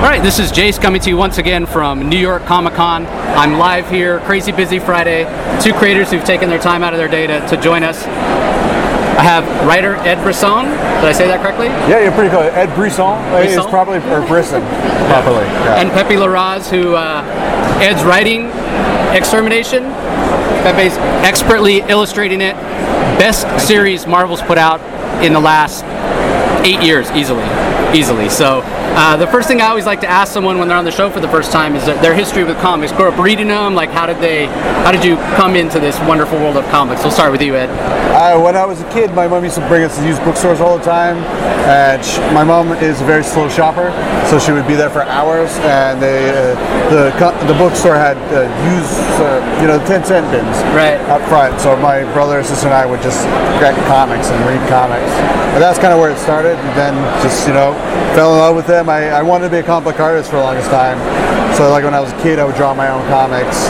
All right, this is Jace coming to you once again from New York Comic Con. I'm live here, crazy busy Friday. Two creators who've taken their time out of their day to join us. I have writer Ed Brisson. Did I say that correctly? Yeah, you're pretty close. Ed Brisson is probably, or Brisson, properly. Yeah. And Pepe Larraz, who Ed's writing Extermination. Pepe's expertly illustrating it. Best series Marvel's put out in the last 8 years, easily. So the first thing I always like to ask someone when they're on the show for the first time is their history with comics. Grew up reading them, like how did you come into this wonderful world of comics? We'll start with you, Ed. When I was a kid, my mom used to bring us to used bookstores all the time. And my mom is a very slow shopper, so she would be there for hours. And the bookstore had used, 10-cent bins up front. So my brother, sister, and I would just get comics and read comics. And that's kind of where it started. And then just, fell in love with them. I wanted to be a comic book artist for the longest time. So like when I was a kid, I would draw my own comics.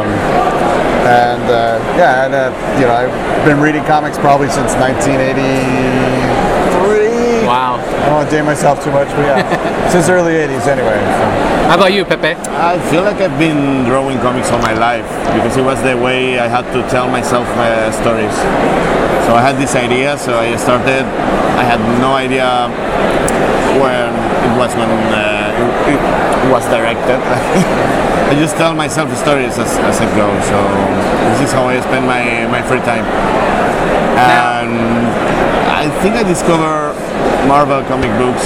I've been reading comics probably since 1983. Wow. I don't want to date myself too much, but yeah, since the early 80s anyway. So. How about you, Pepe? I feel like I've been drawing comics all my life because it was the way I had to tell myself stories. So I had this idea, so I started. I had no idea when it was when it was directed. I just tell myself stories as I go. So this is how I spend my free time. And I think I discovered Marvel comic books.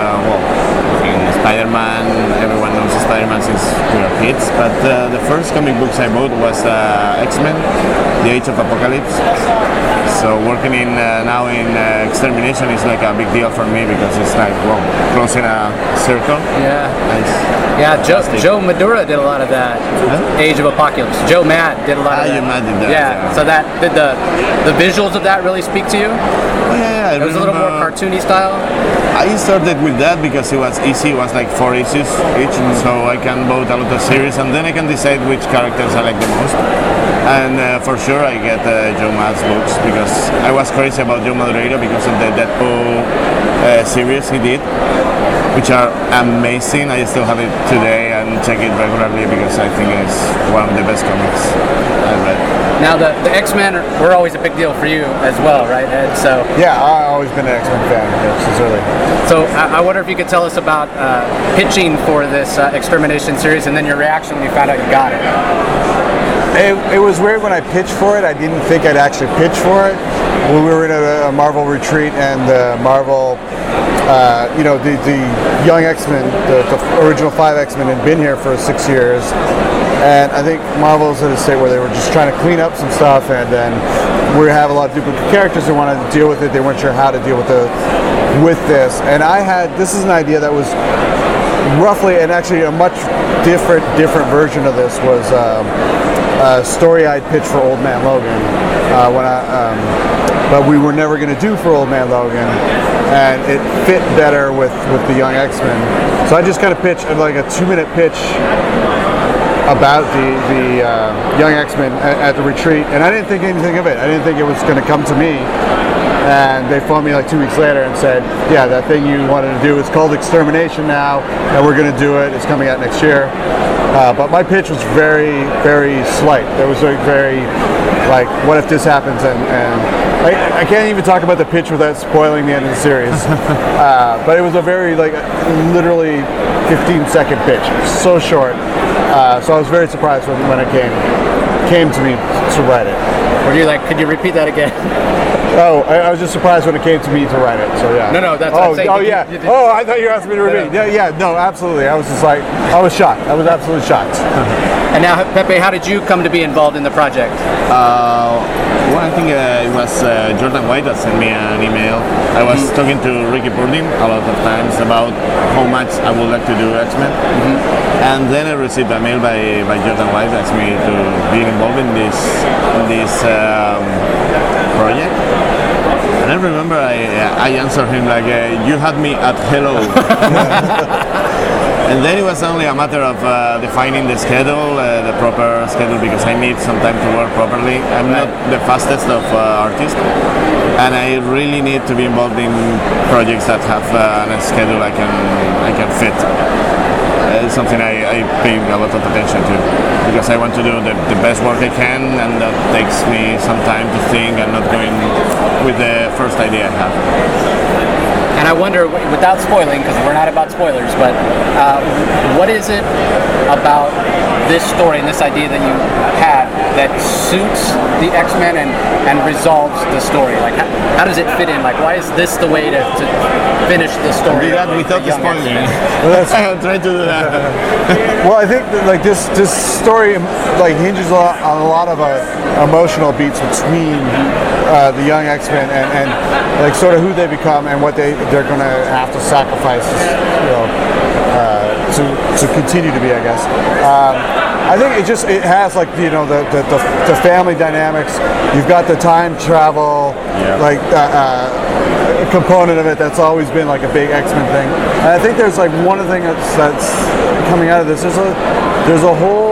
Spider-Man. Everyone knows Spider-Man since we were kids. But the first comic books I bought was X-Men: The Age of Apocalypse. So working now in Extermination is like a big deal for me because it's like closing a circle. Yeah. Nice. Yeah, Joe Madura did a lot of that. Huh? Age of Apocalypse. Joe Mad did a lot of that. Joe Mad did that. Yeah. So that did the visuals of that really speak to you? Oh, yeah. It was a little more cartoony style. I started with that because it was easy. It was like 4 issues each, so I can vote a lot of series, and then I can decide which characters I like the most. And for sure, I get Joe Mad's books because I was crazy about Joe Madureira because of the Deadpool series he did, which are amazing. I still have it today and check it regularly because I think it's one of the best comics I've read. Now the X-Men were always a big deal for you as well, right, Ed? So yeah, I've always been an X-Men fan since early. So I wonder if you could tell us about pitching for this Extermination series and then your reaction when you found out you got it. It was weird when I pitched for it. I didn't think I'd actually pitch for it. When we were in a Marvel retreat and Marvel, the young X-Men, the original 5 X-Men had been here for 6 years. And I think Marvel's at a state where they were just trying to clean up some stuff, and then we have a lot of duplicate characters who wanted to deal with it. They weren't sure how to deal with this. And this is an idea that was roughly, and actually a much different version of this was a story I'd pitched for Old Man Logan but we were never going to do for Old Man Logan, and it fit better with the young X-Men. So I just kind of pitched like a 2-minute pitch about the young X-Men at the retreat, and I didn't think anything of it. I didn't think it was going to come to me. And they phoned me like 2 weeks later and said, yeah, that thing you wanted to do is called Extermination now, and we're going to do it. It's coming out next year. But my pitch was very, very slight. There was a very, like, what if this happens? And I can't even talk about the pitch without spoiling the end of the series. But it was a very, like, literally 15-second pitch. So short. So I was very surprised when it came to me to write it. Were you like, could you repeat that again? Oh, I was just surprised when it came to me to write it. So yeah. No, that's what I'm saying. I thought you asked me to repeat. Yeah, no, absolutely. I was just like, I was shocked. I was absolutely shocked. And now, Pepe, how did you come to be involved in the project? Well, I think it was Jordan White that sent me an email. I was talking to Ricky Purdin a lot of times about how much I would like to do X-Men. And then I received a mail by Jordan White asking me to be involved in this project. And I remember I answered him like, you had me at hello. And then it was only a matter of defining the schedule, the proper schedule, because I need some time to work properly. I'm not the fastest of artists, and I really need to be involved in projects that have a schedule I can fit. It's something I pay a lot of attention to because I want to do the best work I can, and that takes me some time to think and not going with the first idea I have. And I wonder, without spoiling, because we're not about spoilers, but what is it about this story and this idea that you had that suits the X-Men and resolves the story? Like, how does it fit in? Like, why is this the way to finish the story? Do that without spoiling. I'm trying to do that. Well, I think that, like this story like hinges on a lot of emotional beats between the young X-Men and like sort of who they become and what they're going to have to sacrifice, to continue to be, I guess. I think it has like the family dynamics. You've got the time travel, like component of it that's always been like a big X-Men thing. And I think there's like one of the things that's coming out of this. There's a whole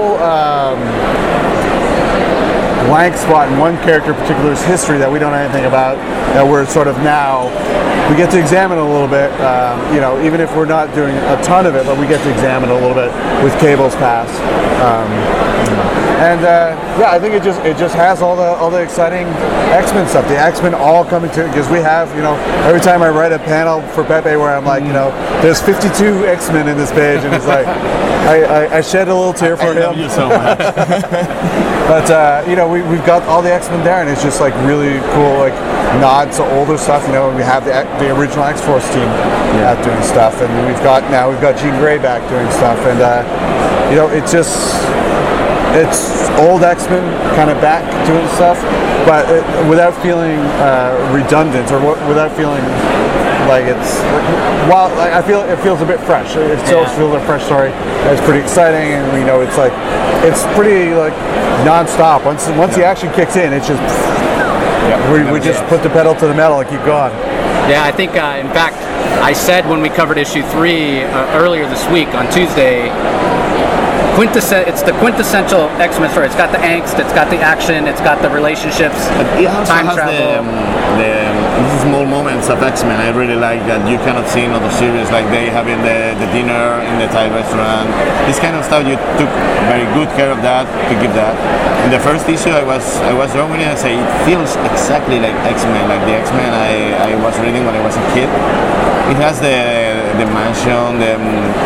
blank spot in one character in particular's history that we don't know anything about, that we're sort of now we get to examine a little bit, even if we're not doing a ton of it, but we get to examine a little bit with Cable's past. I think it just has all the exciting X-Men stuff. The X-Men all coming to, because we have, every time I write a panel for Pepe where I'm like, there's 52 X-Men in this page, and it's like I shed a little tear for him. I love you so much. But we've got all the X-Men there, and it's just like really cool, like nods to older stuff. We have the original X-Force team doing stuff, and we've got Jean Grey back doing stuff, and it's old X-Men kind of back doing stuff, but without feeling redundant or without feeling like it's. I feel it feels a bit fresh. It still feels a fresh story. It's pretty exciting, and it's pretty like non-stop. Once the action kicks in, it's just we just put the pedal to the metal and keep going. Yeah, I think in fact I said when we covered issue 3 earlier this week on Tuesday. It's the quintessential X-Men story. It's got the angst, it's got the action, it's got the relationships, but it also time has travel. The small moments of X-Men. I really like that you cannot see in other series, like they having the dinner in the Thai restaurant. This kind of stuff, you took very good care of that to give that. In the first issue, I was wrong when I say it feels exactly like X-Men, like the X-Men I was reading when I was a kid. It has the mansion, the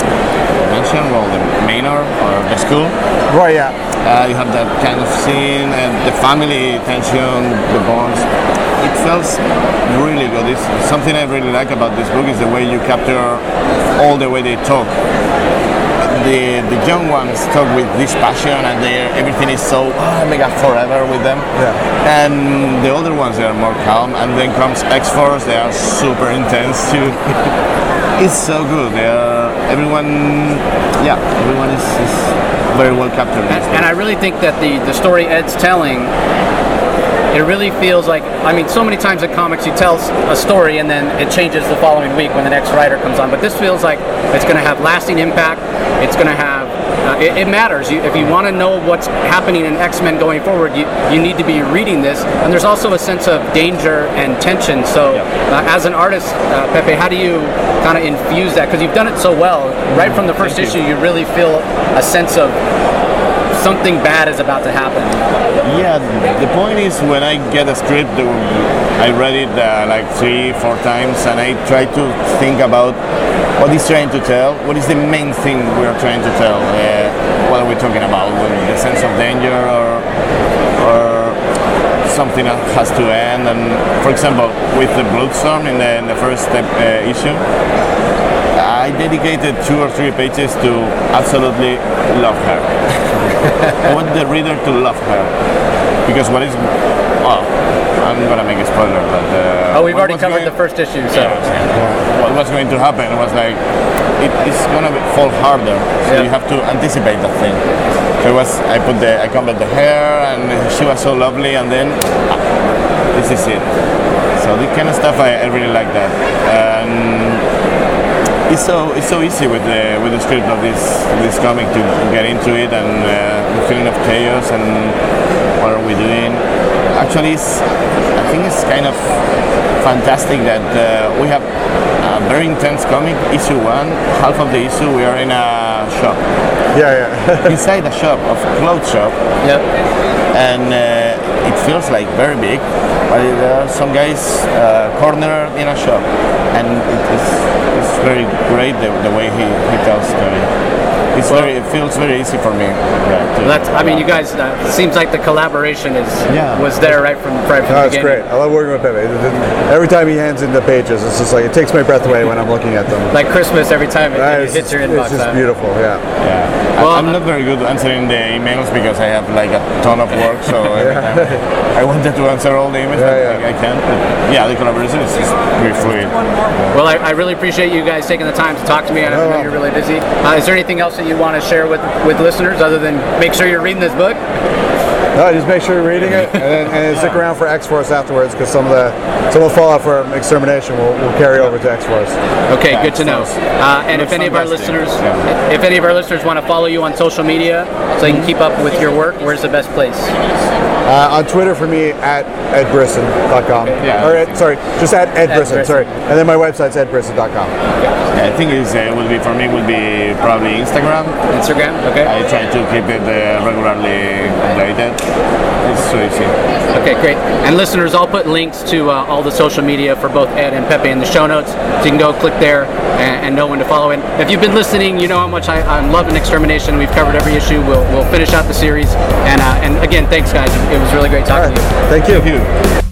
manor or the school. Right, yeah. You have that kind of scene and the family tension, the bonds. It feels really good. It's something I really like about this book is the way you capture all the way they talk. The young ones talk with this passion, and everything is so mega forever with them. Yeah. And the older ones, they are more calm. And then comes X-Force. They are super intense too. It's so good. Everyone is very well captured. And I really think that the story Ed's telling, it really feels like, so many times in comics you tell a story and then it changes the following week when the next writer comes on, but this feels like it's going to have lasting impact. It's going to have it matters. If you want to know what's happening in X-Men going forward, you need to be reading this. And there's also a sense of danger and tension. So as an artist, Pepe, how do you kind of infuse that? Because you've done it so well. Right from the first issue, you really feel a sense of something bad is about to happen. Yeah, the point is when I get a script, I read it like 3-4 times, and I try to think about what it's trying to tell, what is the main thing we are trying to tell, what are we talking about, the sense of danger or something that has to end. And for example, with the Bloodstorm in the first issue, I dedicated 2 or 3 pages to absolutely love her. I want the reader to love her, because I'm gonna make a spoiler, but we've already covered the first issue, so what was going to happen was like it's gonna fall harder, so you have to anticipate that thing. So I combed the hair, and she was so lovely, and then this is it. So this kind of stuff I really like that. It's so easy with the script of this comic to get into it, and the feeling of chaos and what are we doing. Actually, I think it's kind of fantastic that we have a very intense comic, issue 1. Half of the issue we are in a shop. Yeah. Inside a shop, of clothes shop. Yep. And it feels like very big, but there are some guys cornered in a shop, and it's very great the way he tells story. It feels very easy for me. I mean, you guys. It seems like the collaboration was there right from the beginning. It's great. I love working with Pepe. Every time he hands in the pages, it's just like it takes my breath away when I'm looking at them. Like Christmas, every time it hits your inbox. It's just beautiful. Yeah. Well, I'm not very good answering the emails because I have like a ton of work. So every time I wanted to answer all the emails, I can't. But yeah, the collaboration is pretty fluid. Well, I really appreciate you guys taking the time to talk to me. I know you're really busy. Is there anything else that you want to share with listeners other than make sure you're reading this book? No, just make sure you're reading it, and then stick around for X-Force afterwards, because some of the fallout for Extermination will carry over to X-Force. Okay, good to know. And if any of our listeners want to follow you on social media, so you can keep up with your work, where's the best place? On Twitter for me at edbrisson.com. Just at Ed Brisson. Sorry, and then my website's edbrisson.com. I think would be probably Instagram. Okay. I try to keep it regularly updated. It's so easy. Okay, great. And listeners, I'll put links to all the social media for both Ed and Pepe in the show notes, so you can go click there and know when to follow it. If you've been listening, you know how much I'm loving Extermination. We've covered every issue. We'll finish out the series. And again, thanks guys. It was really great talking to you. Thank you.